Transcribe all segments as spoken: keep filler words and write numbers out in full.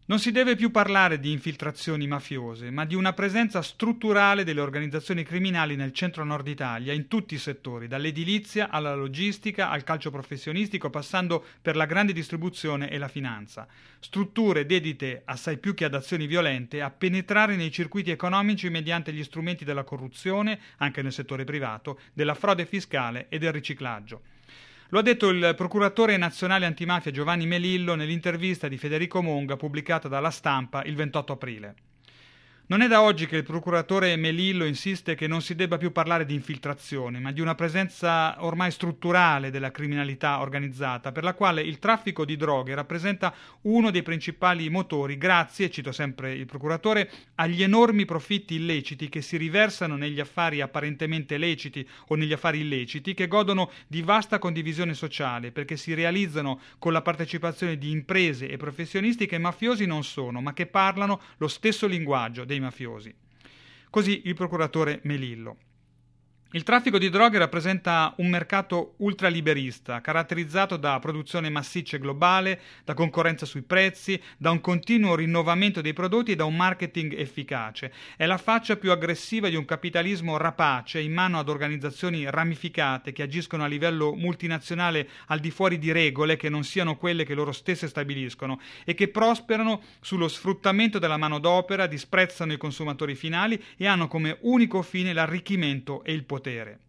Non si deve più parlare di infiltrazioni mafiose, ma di una presenza strutturale delle organizzazioni criminali nel centro-nord Italia, in tutti i settori, dall'edilizia alla logistica al calcio professionistico, passando per la grande distribuzione e la finanza. Strutture dedite, assai più che ad azioni violente, a penetrare nei circuiti economici mediante gli strumenti della corruzione, anche nel settore privato, della frode fiscale e del riciclaggio. Lo ha detto il procuratore nazionale antimafia Giovanni Melillo nell'intervista di Federico Monga pubblicata dalla Stampa il ventotto aprile. Non è da oggi che il procuratore Melillo insiste che non si debba più parlare di infiltrazione, ma di una presenza ormai strutturale della criminalità organizzata, per la quale il traffico di droghe rappresenta uno dei principali motori, grazie, cito sempre il procuratore, agli enormi profitti illeciti che si riversano negli affari apparentemente leciti o negli affari illeciti, che godono di vasta condivisione sociale, perché si realizzano con la partecipazione di imprese e professionisti che mafiosi non sono, ma che parlano lo stesso linguaggio dei mafiosi. Così il procuratore Melillo. Il traffico di droghe rappresenta un mercato ultraliberista, caratterizzato da produzione massiccia e globale, da concorrenza sui prezzi, da un continuo rinnovamento dei prodotti e da un marketing efficace. È la faccia più aggressiva di un capitalismo rapace in mano ad organizzazioni ramificate che agiscono a livello multinazionale al di fuori di regole che non siano quelle che loro stesse stabiliscono e che prosperano sullo sfruttamento della manodopera, disprezzano i consumatori finali e hanno come unico fine l'arricchimento e il potere.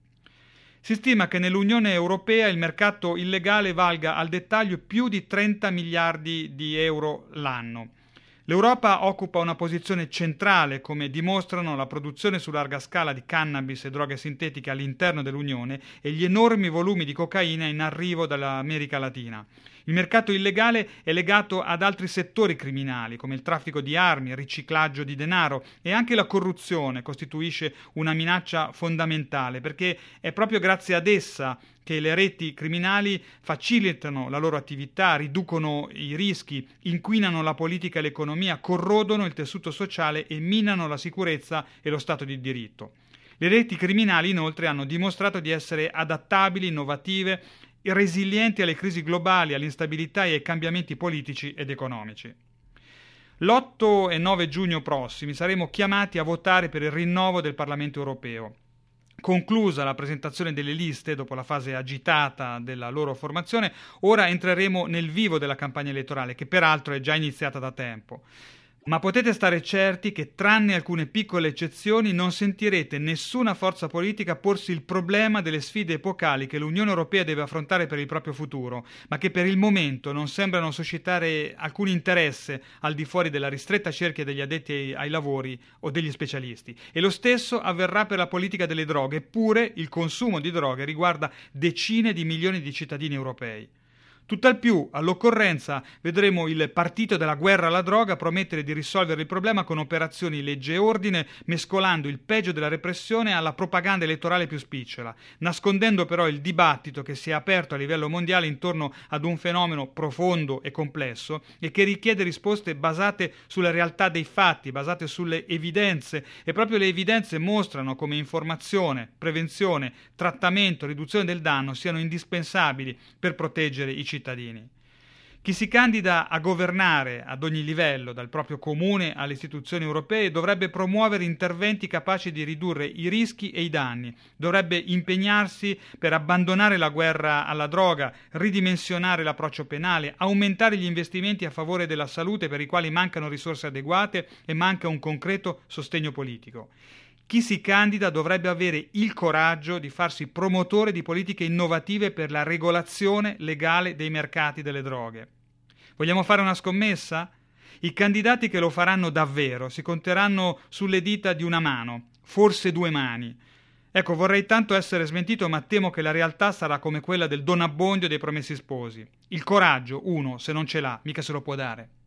Si stima che nell'Unione Europea il mercato illegale valga al dettaglio più di trenta miliardi di euro l'anno. L'Europa occupa una posizione centrale, come dimostrano la produzione su larga scala di cannabis e droghe sintetiche all'interno dell'Unione e gli enormi volumi di cocaina in arrivo dall'America Latina. Il mercato illegale è legato ad altri settori criminali, come il traffico di armi, il riciclaggio di denaro e anche la corruzione costituisce una minaccia fondamentale, perché è proprio grazie ad essa che le reti criminali facilitano la loro attività, riducono i rischi, inquinano la politica e l'economia, corrodono il tessuto sociale e minano la sicurezza e lo Stato di diritto. Le reti criminali inoltre hanno dimostrato di essere adattabili, innovative, resilienti alle crisi globali, all'instabilità e ai cambiamenti politici ed economici. L'otto e nove giugno prossimi saremo chiamati a votare per il rinnovo del Parlamento europeo. Conclusa la presentazione delle liste dopo la fase agitata della loro formazione, ora entreremo nel vivo della campagna elettorale, che peraltro è già iniziata da tempo. Ma potete stare certi che, tranne alcune piccole eccezioni, non sentirete nessuna forza politica porsi il problema delle sfide epocali che l'Unione Europea deve affrontare per il proprio futuro, ma che per il momento non sembrano suscitare alcun interesse al di fuori della ristretta cerchia degli addetti ai, ai lavori o degli specialisti. E lo stesso avverrà per la politica delle droghe, eppure il consumo di droghe riguarda decine di milioni di cittadini europei. Tutt'al più, all'occorrenza, vedremo il partito della guerra alla droga promettere di risolvere il problema con operazioni legge e ordine, mescolando il peggio della repressione alla propaganda elettorale più spicciola, nascondendo però il dibattito che si è aperto a livello mondiale intorno ad un fenomeno profondo e complesso e che richiede risposte basate sulla realtà dei fatti, basate sulle evidenze, e proprio le evidenze mostrano come informazione, prevenzione, trattamento, riduzione del danno siano indispensabili per proteggere i cittadini. cittadini. Chi si candida a governare ad ogni livello, dal proprio comune alle istituzioni europee, dovrebbe promuovere interventi capaci di ridurre i rischi e i danni, dovrebbe impegnarsi per abbandonare la guerra alla droga, ridimensionare l'approccio penale, aumentare gli investimenti a favore della salute per i quali mancano risorse adeguate e manca un concreto sostegno politico. Chi si candida dovrebbe avere il coraggio di farsi promotore di politiche innovative per la regolazione legale dei mercati delle droghe. Vogliamo fare una scommessa? I candidati che lo faranno davvero si conteranno sulle dita di una mano, forse due mani. Ecco, vorrei tanto essere smentito, ma temo che la realtà sarà come quella del Don Abbondio dei Promessi Sposi. Il coraggio, uno, se non ce l'ha, mica se lo può dare.